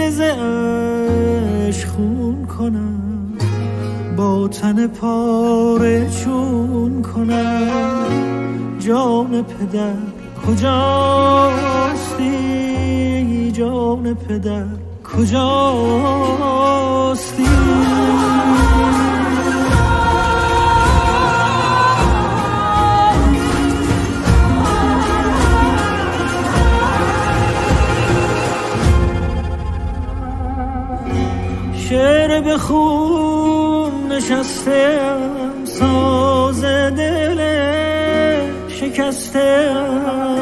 دیده ز عشق خون کنم، با تن پاره چون کنم. جان پدر کجاستی؟ جان پدر کجاستی؟ شعر به خون نشستم، ساز دل شکستم.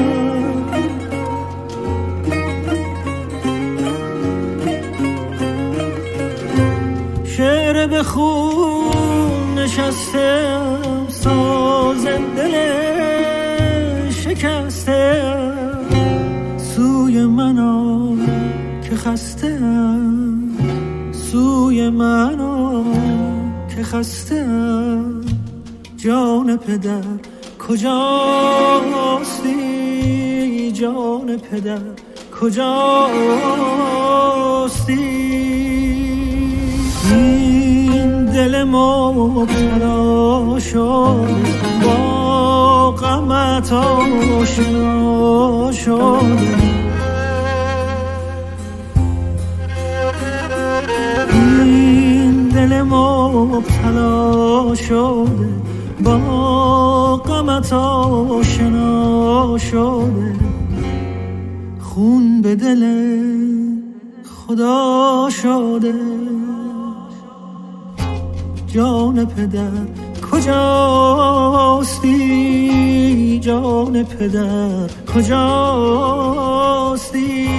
شعر به خون نشستم، ساز دل شکستم. سوی من آ که خستم، سوی من آ که خستم. جان پدر کجاستی؟ جان پدر کجاستی؟ این دل مبتلا شد، با غمت آشنا شد. این دل مبتلا شده، با غمت آشنا شده. خون به دل خدا شده. جان پدر کجاستی؟ جان پدر کجاستی؟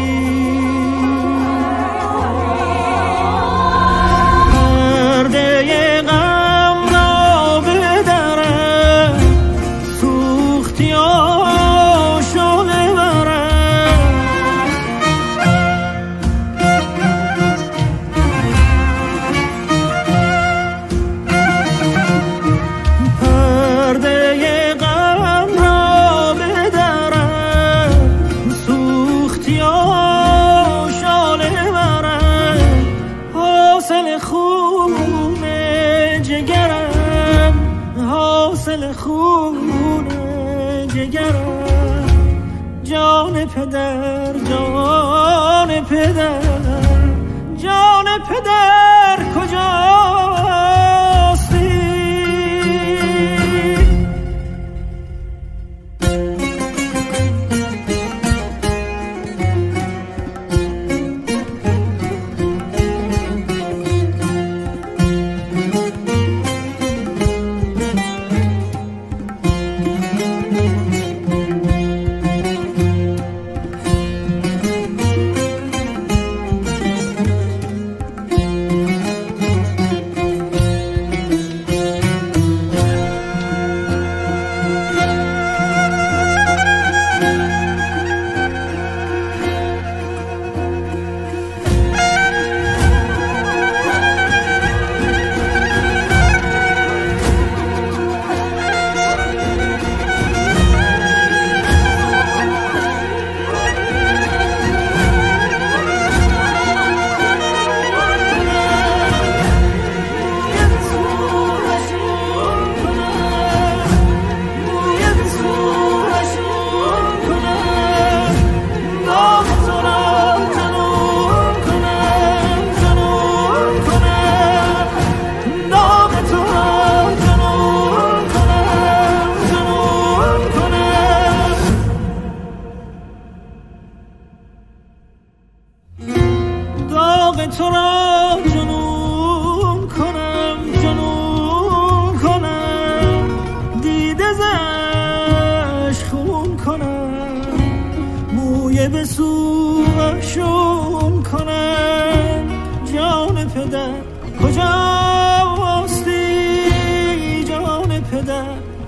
پرده غم را بدرم، سوختی آشاله برم. پرده غم را بدرم، سوختی آشاله برم. حاصل خون جگرم، حاصل خون جگرم. جان پدر، جان پدر، جان پدر کجاستی؟ تو را جنون کنم، جنون کنم. دیده ز عشق خون کنم، موی به سوشون کنم. جان پدر کجاستی؟ جان پدر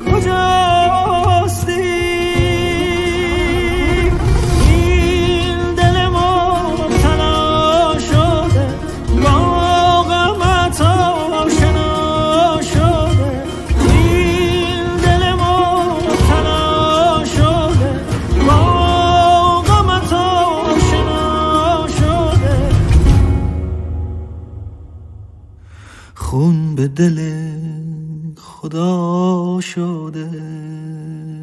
کجاستی؟ خون به دل خدا شده.